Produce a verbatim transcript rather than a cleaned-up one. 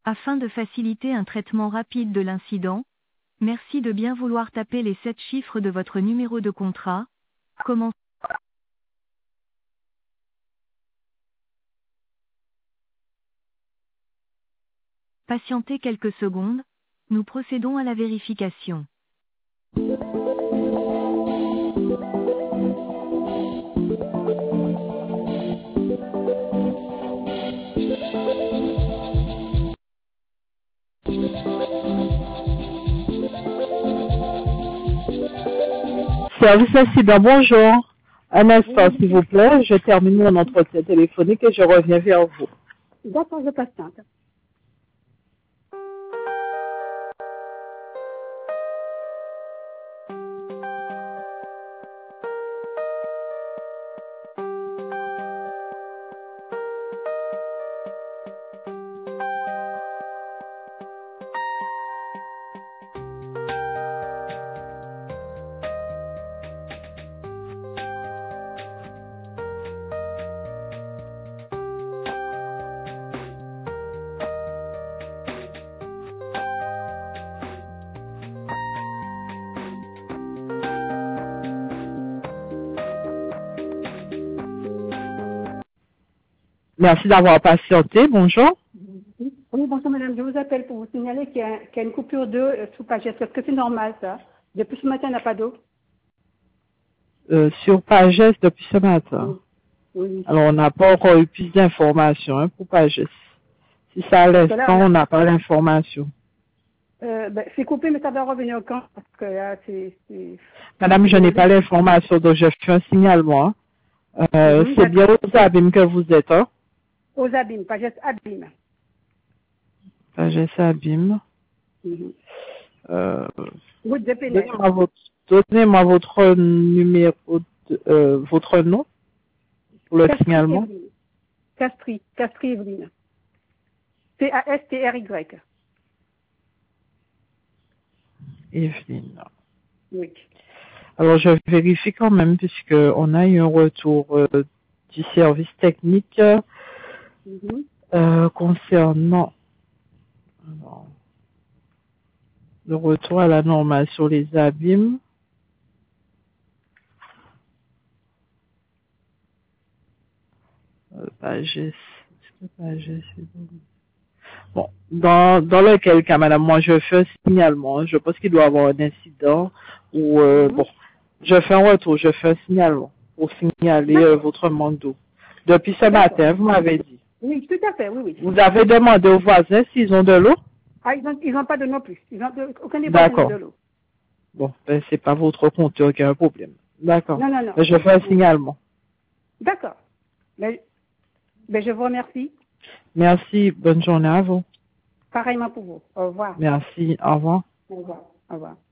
Afin de faciliter un traitement rapide de l'incident, merci de bien vouloir taper les sept chiffres de votre numéro de contrat. Comment patienter quelques secondes, nous procédons à la vérification. Service à cyber, bonjour. Un instant, Oui, s'il vous plaît. Je termine mon entretien téléphonique et je reviens vers vous. d'accord, je patiente. Merci d'avoir patienté. Bonjour. Oui, bonjour madame, je vous appelle pour vous signaler qu'il y a, qu'il y a une coupure d'eau euh, sous Pagès. Est-ce que c'est normal ça? Depuis ce matin, il n'y a pas d'eau. Euh, sur Pagès depuis ce matin. Oui, oui. Alors, on n'a pas encore eu plus d'informations hein, pour Pagès. Si ça à Parce que là, l'instant, on a- on n'a pas l'information. Euh, ben, c'est coupé, mais ça doit revenir quand? Parce que là, c'est... c'est- Madame, je n'ai pas l'information, donc je fais un signalement. Euh, Mhm, c'est bien d'accord. aux abîmes que vous êtes, hein? Aux abîmes, Pagès abîmes. Pagès abîme. Mhm. Euh, Route de Pénètre. donnez-moi votre, donnez-moi votre numéro, de- euh, votre nom pour le Castries, signalement. Evelyne. Castries, Castries, Evelyne. C A S T R Y. Evelyne. Oui. Alors, je vérifie quand même, puisque on a eu un retour euh, du service technique Mhm. euh, concernant alors, le retour à la normale sur les abîmes. Euh, Pagès, est-ce que Pagès est bon? Bon, dans, dans lequel cas, madame, moi, je fais un signalement. Je pense qu'il doit y avoir un incident ou, euh, Mhm. bon, je fais un retour, je fais un signalement pour signaler euh, D'accord. votre manque d'eau. Depuis ce D'accord. matin, vous m'avez dit. Oui, tout à fait, oui, oui. Vous avez demandé aux voisins s'ils ont de l'eau? Ah, ils n'ont ils ont pas de non plus. Ils ont de- aucun des voisins n'a D'accord. de l'eau. Bon, ben, c'est pas votre compteur qui a un problème. D'accord. Non, non, non. Ben, je fais un signalement. D'accord. Mais, mais je vous remercie. Merci. Bonne journée à vous. Pareillement pour vous. Au revoir. Merci. Au revoir. Au revoir. Au revoir.